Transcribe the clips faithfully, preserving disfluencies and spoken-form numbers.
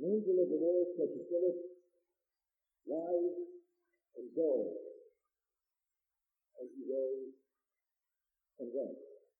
angel of the Lord said to Philip, "Rise and go." And he rose and went.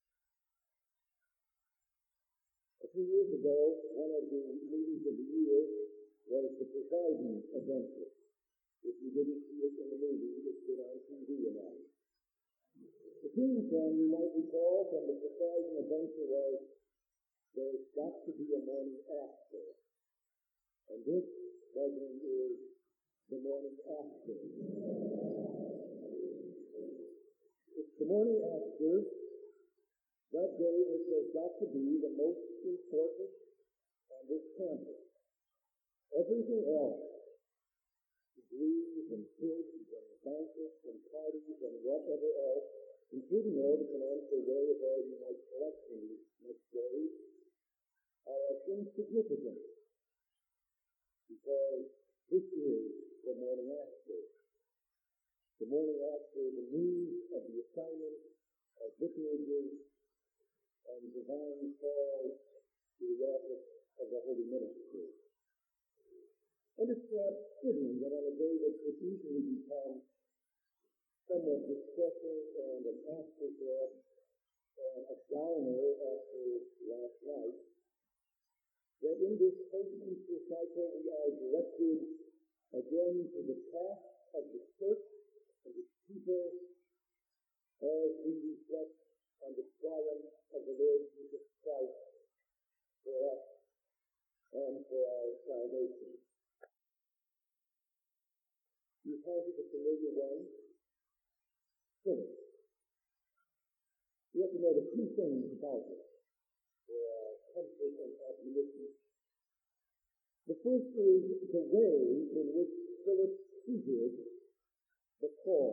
A few years ago, one of the movies of the year was the Poseidon Adventure. If you didn't see it in the movie, it's been on T V now. The theme song you might recall from the Poseidon Adventure was, "There's got to be a morning after." And this, brethren, is the morning after. It's the morning after that day which has got to be the most important on this campus. Everything else, degrees and kids and banquets and parties and whatever else, including all the financial wherewithal you might collect in these next days, are of insignificance, because this is the morning after. The morning after the news of the assignment of vicarages and divine call to the office of the Holy Ministry. And it's perhaps fitting that on a day that could easily become somewhat distressing and an afterthought and a downer after last night, that in this post-Easter cycle we are directed again to the path of the church and its people as we reflect on the triumph of the Lord Jesus Christ for us and for our salvation. You have the familiar one, Philip. We have to know the two things about it for our comfort and admonition. The first is the way in which Philip treated the call.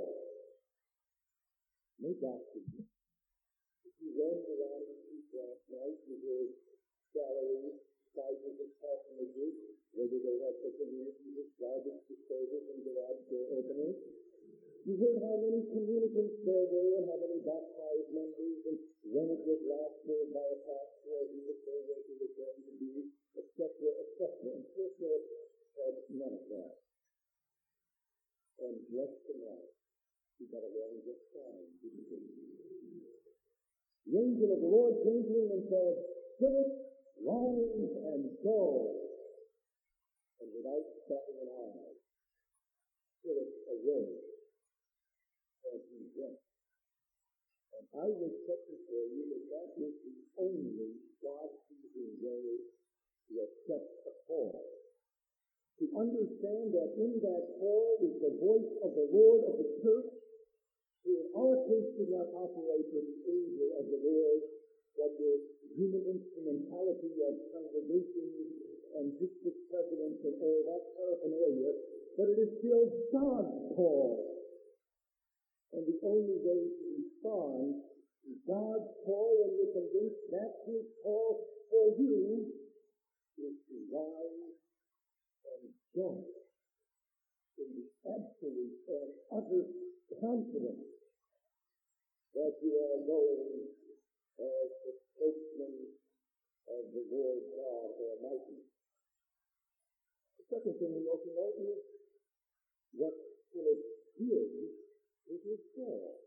No doctrine. If you roamed around the street last night, you heard salaries, sizes of passengers, whether they had such amenities as garbage disposal and garage door openers. You heard how many communicants there were and how many baptized members and when it was last heard by a pastor as he was told what he was going to do, et cetera, et cetera. And so forth had none of that. And bless the Lord, he got along just fine, didn't he? The angel of the Lord came to him and said, "Philip, rise and go." And without batting an eye, Philip arose and he went. And I would set before you that that is the only God-pleasing way to accept a call. To understand that in that call is the voice of the Lord of the church, who in our case did not operate with the angel of the Lord, but with human instrumentality of congregations and district presidents and all that paraphernalia, but it is still God's call. And the only way to respond to God's call when you're convinced that's His call for you is to rise and go in the absolute and utter confidence that you are going as the spokesman of the Lord God Almighty. The second thing we ought to know is what Philip did with his call.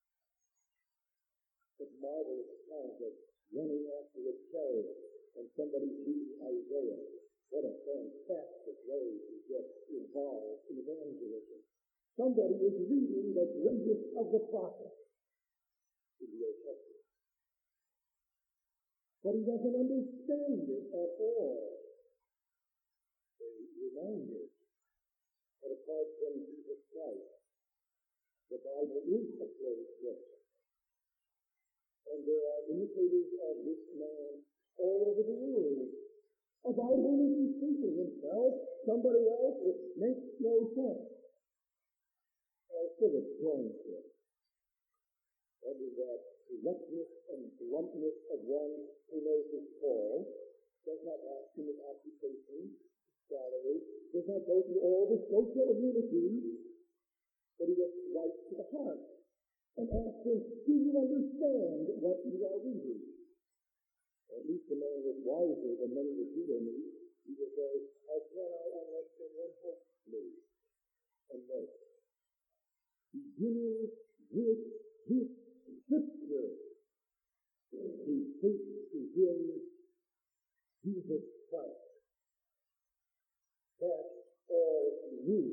It's marvelous account of running after a chariot and somebody reading Isaiah. What a fantastic way to get involved in evangelism. Somebody is reading the greatest of the prophets in the Old Testament. But he doesn't understand it at all. A reminder that apart from Jesus Christ, the Bible is a closed book. And there are imitators of this man all over the world. About whom is he speaking? Himself? Somebody else? It makes no sense. As Philip joins him. That is that directness and bluntness of one who knows his call, does not ask him his occupation, his salary, does not go through all the social amenities, but he gets right to the heart and asks him, do you understand what you are reading? At least the man was wiser than many of the Judahites, He will say, how can I unless someone helps me? And note, beginning with this scripture, he speaks to him, Jesus Christ. That's all he knew.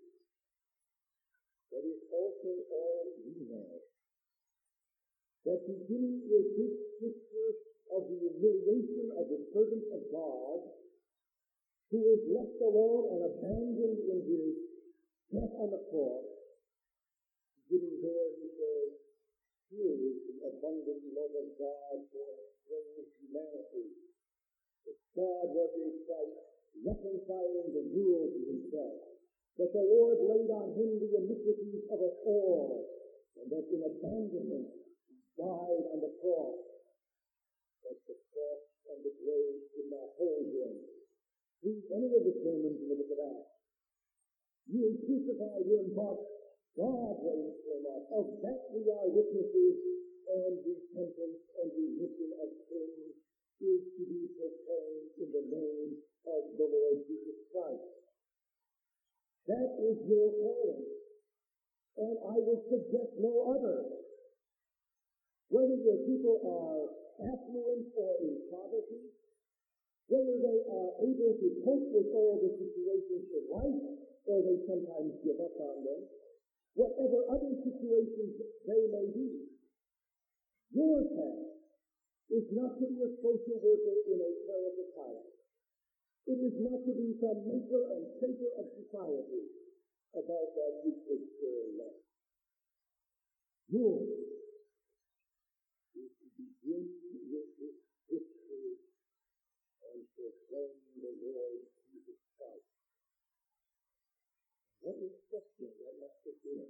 That is also all we know. That beginning with this picture of the humiliation of the servant of God, who is left alone and abandoned in his death on the cross, beginning there he says, here is the abundant love of God for strange humanity. That God was in Christ reconciling the world to himself. That the Lord laid on him the iniquities of us all, and that in abandonment he died on the cross. That the cross and the grave did not hold him. Read any of the sermons in the book of Acts. You crucified him, but God raised him up. Of that we are witnesses, and repentance and remission of sins is to be proclaimed in the name of the Lord Jesus Christ. That is your calling, and I would suggest no other. Whether your people are affluent or in poverty, whether they are able to cope with all the situations in life, or they sometimes give up on them, whatever other situations they may be, your task is not to be a social worker in a clerical college. It is not to be some maker and shaper of society about that you could care less. Yours is to begin with this history and proclaim the Lord Jesus Christ. What instruction that must have been.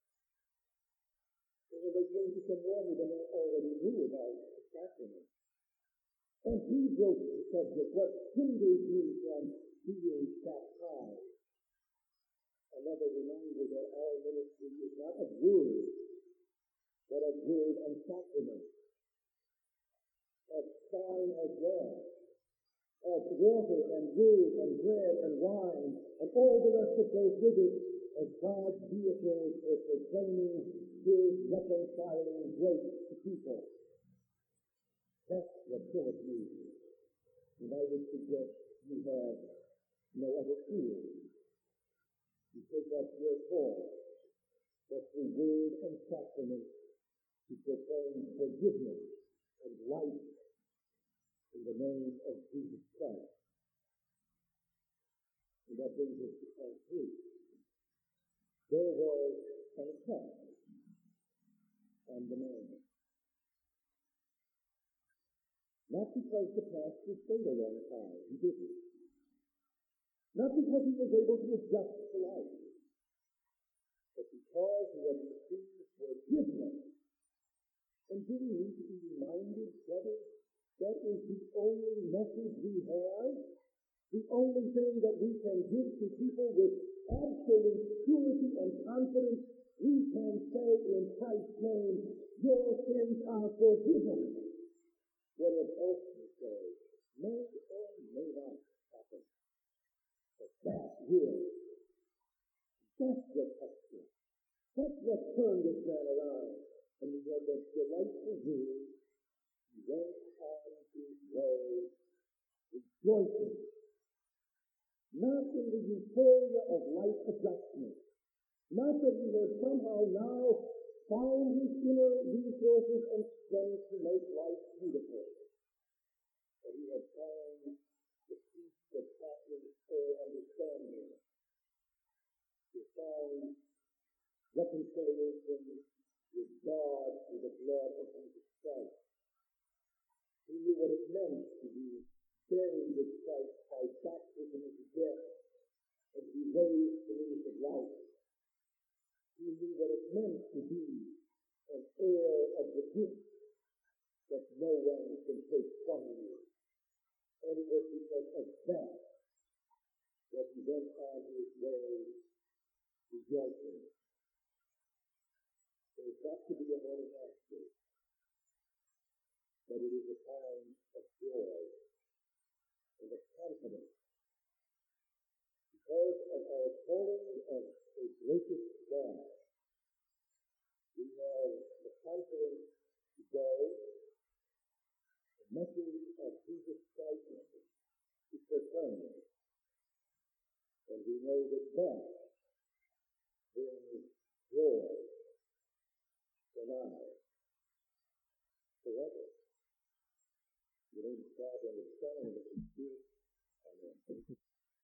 So when they came to some water, they already knew about the sacrament. And he broke the subject, what hinders you from being baptized? Another reminder that our ministry is not of word, but of word and sacrament, of sign as well, of water and word and bread and wine, and all the rest that goes with it, as God's vehicles for proclaiming his reconciling grace to people. That's what Philip needs. And I would suggest you have no other tool. You take up your call, but through word and sacrament to proclaim forgiveness and life in the name of Jesus Christ. And that brings us to point three. There was an attack on the man. Not because the pastor stayed a long time, he didn't. Not because he was able to adjust to life, but because he had received forgiveness. And do we need to be reminded, brothers, that is the only message we have, the only thing that we can give to people with absolute surety and confidence. We can say in Christ's name, your sins are forgiven. What it also says may or may not happen. But that will. That's what touched him. That's what turned this man around. And he had that delightful news. He went on his way rejoicing. Not in the euphoria of life adjustment. Not that he had somehow now found his inner resources and strength to make life beautiful. But he had found the peace that passes all understanding. He found reconciliation with God through the blood of Jesus Christ. He knew what it meant to be buried with Christ by baptism into death and to be raised to newness of life. He knew what it meant to be an heir of the gift that no one can take from you. And it was because of that that he went on his way rejoicing. There's got to be a morning after, but it is a time of joy and of confidence because of our holy and a gracious God, we have the confidence to go, the message of Jesus Christ to proclaim, and we know that that brings joy to now, forever. The name of God and the Son and the Spirit. Amen.